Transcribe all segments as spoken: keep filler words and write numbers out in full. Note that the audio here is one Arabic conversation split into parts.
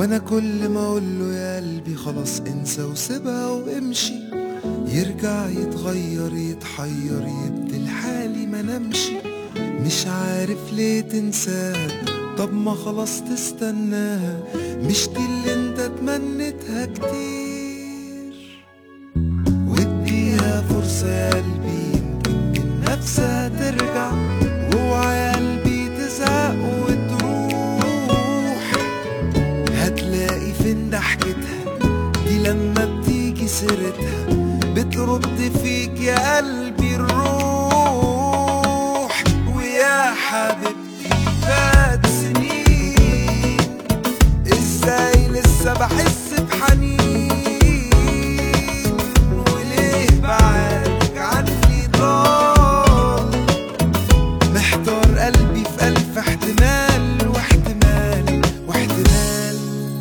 وانا كل ما اقوله يا قلبي خلاص انسى وسيبها وامشي، يرجع يتغير يتحير يبدل حالي ما نمشي. مش عارف ليه تنساها، طب ما خلاص تستناها، مش دي اللي انت تمنيتها كتير. واديها فرصة يا قلبي يمكن من نفسها ترجع، واوعى يا قلبي تزهق وتروح. هتلاقي فين ضحكتها دي لما بتيجي سيرتها، بترد فيك يا قلبي الروح. ويا حبيبتي فات سنين، ازاي لسه بحس بحنين، وليه بعدك عني ضال. محتار قلبي في ألف احتمال واحتمال واحتمال.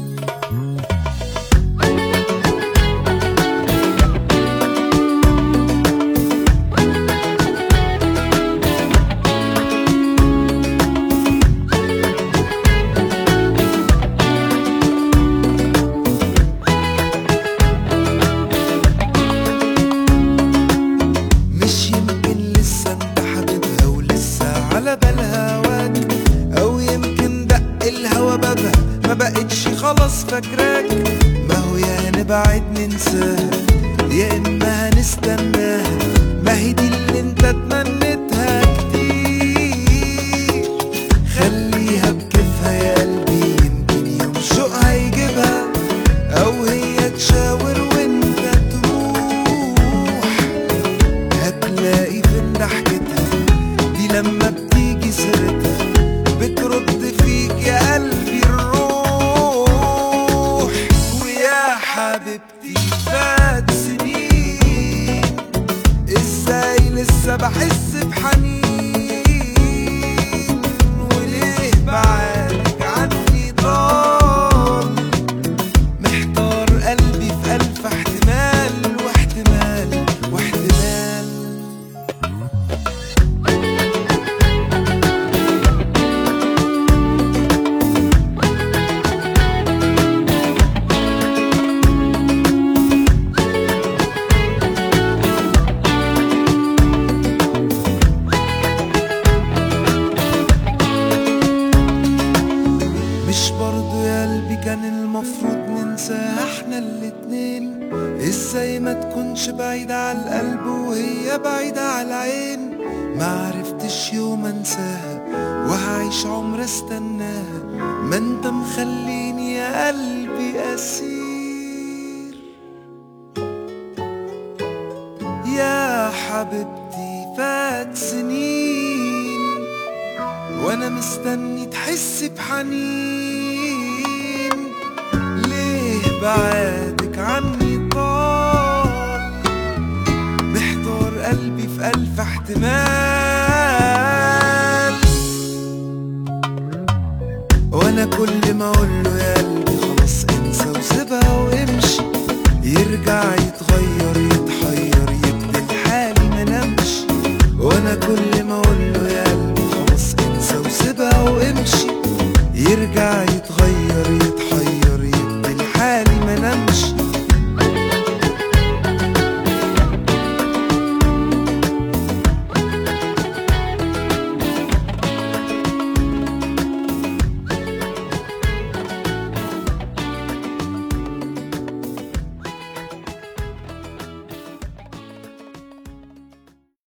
على بالها هواك، او يمكن دق الهوا بابها ما بقتش خلاص فاكراك. ما هو يا نبعد ننساها يا اما هنستناها، ما هي دي اللي انت تمنيتها كتير. خليها بكيفها يا قلبي يمكن يوم شوقها يجيبها، او هي تشاور وانت تروح. هتلاقي فين ضحكتها دي لما بتيجي سيرتها، بترد فيك يا قلبي الروح. ويا حبيبتي فات سنين، ازاي لسه بحس بحنين، وليه بعدك عني ضال. محتار قلبي في ألف احتمال واحتمال واحتمال. مش برضو يا قلبي كان المفروض ننساها احنا الاتنين؟ ازاي ما تكونش بعيدة على القلب وهي بعيدة على العين؟ معرفتش يوم انساها وهعيش عمر استناها، ما انت مخليني يا قلبي اسير. يا حبيبتي فات سنين وانا مستني تحس بحنين، ليه بعدك عني طال. محتار قلبي في ألف احتمال، وانا كل ما اقوله يا قلبي خلاص انسى وسيبها وامشي، يرجع يتغير يتحير يبدل حالي ما نمشي. وانا كل ما اقوله يا قلبي خلاص انسى وسيبها وامشي، يرجع يتغير